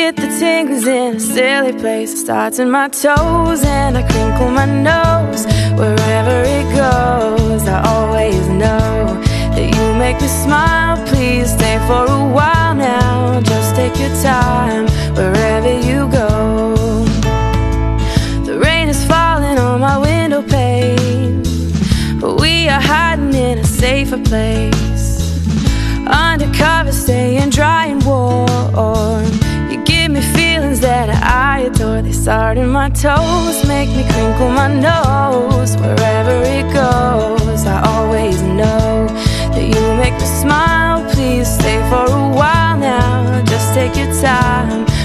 get the tingles in a silly place. It starts in my toes and I crinkle my nose. Wherever it goes, I always know that you make me smile. Please stay for a while now. Just take your time wherever you go. The rain is falling on my window pane, but we are hiding in a safer place. Undercover, staying dry and warm. You give me feelings that I adore. They start in my toes, make me crinkle my nose. Wherever it goes, I always know that you make me smile. Please stay for a while now. Just take your time